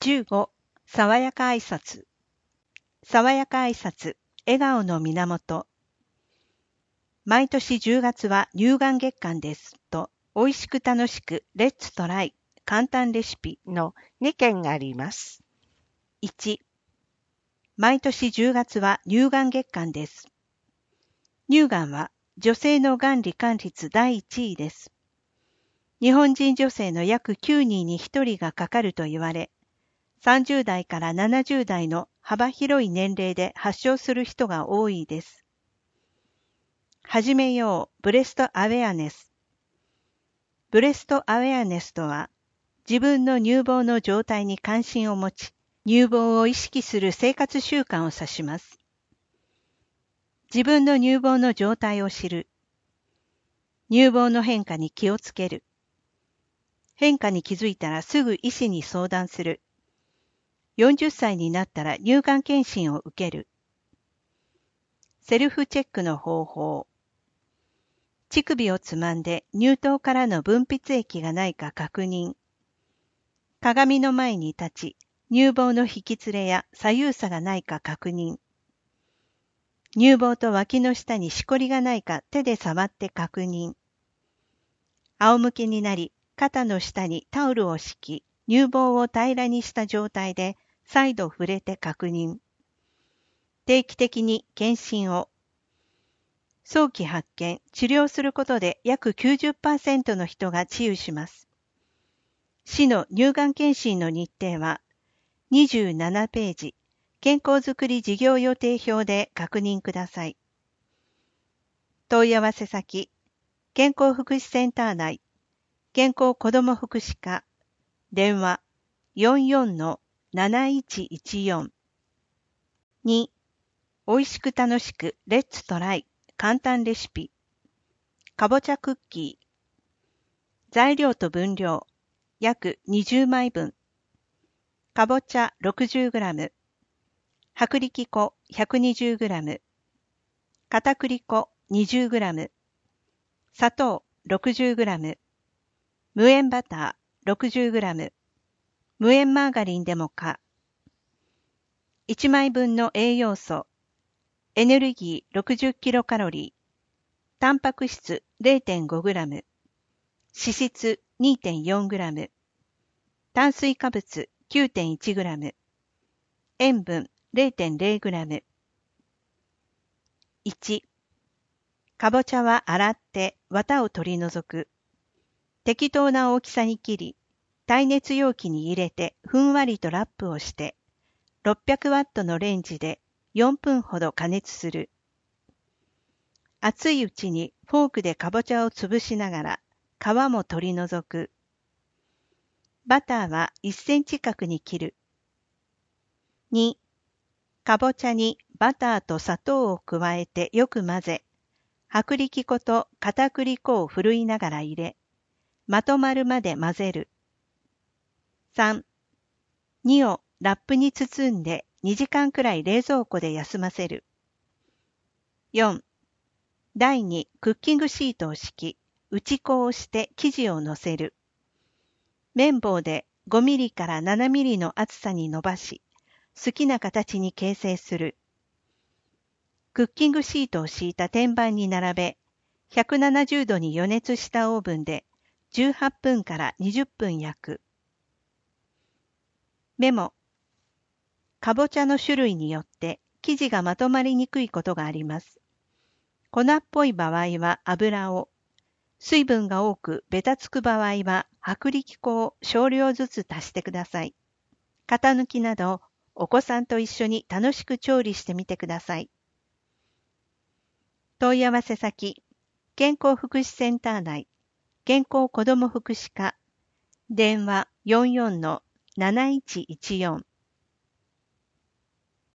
15、爽やか挨拶。爽やか挨拶、笑顔の源。毎年10月は乳がん月間ですと、美味しく楽しくレッツトライ簡単レシピの2件があります。 1、毎年10月は乳がん月間です。乳がんは女性のがん罹患率第1位です。日本人女性の約9人に1人がかかると言われ、30代から70代の幅広い年齢で発症する人が多いです。始めよう、ブレストアウェアネス。ブレストアウェアネスとは、自分の乳房の状態に関心を持ち、乳房を意識する生活習慣を指します。自分の乳房の状態を知る。乳房の変化に気をつける。変化に気づいたらすぐ医師に相談する。40歳になったら乳がん検診を受ける。セルフチェックの方法。乳首をつまんで乳頭からの分泌液がないか確認。鏡の前に立ち、乳房の引き連れや左右差がないか確認。乳房と脇の下にしこりがないか手で触って確認。仰向けになり、肩の下にタオルを敷き、乳房を平らにした状態で再度触れて確認。定期的に検診を。早期発見、治療することで約 90% の人が治癒します。市の乳がん検診の日程は27ページ、健康づくり事業予定表で確認ください。問い合わせ先、健康福祉センター内、健康子ども福祉課、電話 44-7114。2、美味しく楽しくレッツトライ簡単レシピ。かぼちゃクッキー。材料と分量、約20枚分。かぼちゃ 60g。薄力粉 120g。片栗粉 20g。砂糖 60g。無塩バター 60g。無塩マーガリンでもか。1枚分の栄養素。エネルギー 60kcal。タンパク質 0.5g。脂質 2.4g。炭水化物 9.1g。塩分 0.0g。1、かぼちゃは洗って綿を取り除く。適当な大きさに切り、耐熱容器に入れてふんわりとラップをして、600ワットのレンジで4分ほど加熱する。熱いうちにフォークでかぼちゃを潰しながら皮も取り除く。バターは1センチ角に切る。2、かぼちゃにバターと砂糖を加えてよく混ぜ、薄力粉と片栗粉をふるいながら入れ、まとまるまで混ぜる。3、2をラップに包んで2時間くらい冷蔵庫で休ませる。4、台にクッキングシートを敷き、打ち粉をして生地を乗せる。綿棒で5ミリから7ミリの厚さに伸ばし、好きな形に形成する。クッキングシートを敷いた天板に並べ、170度に予熱したオーブンで18分から20分焼く。メモ。かぼちゃの種類によって生地がまとまりにくいことがあります。粉っぽい場合は油を、水分が多くべたつく場合は薄力粉を少量ずつ足してください。型抜きなどお子さんと一緒に楽しく調理してみてください。問い合わせ先、健康福祉センター内、健康子ども福祉課、電話 44-7114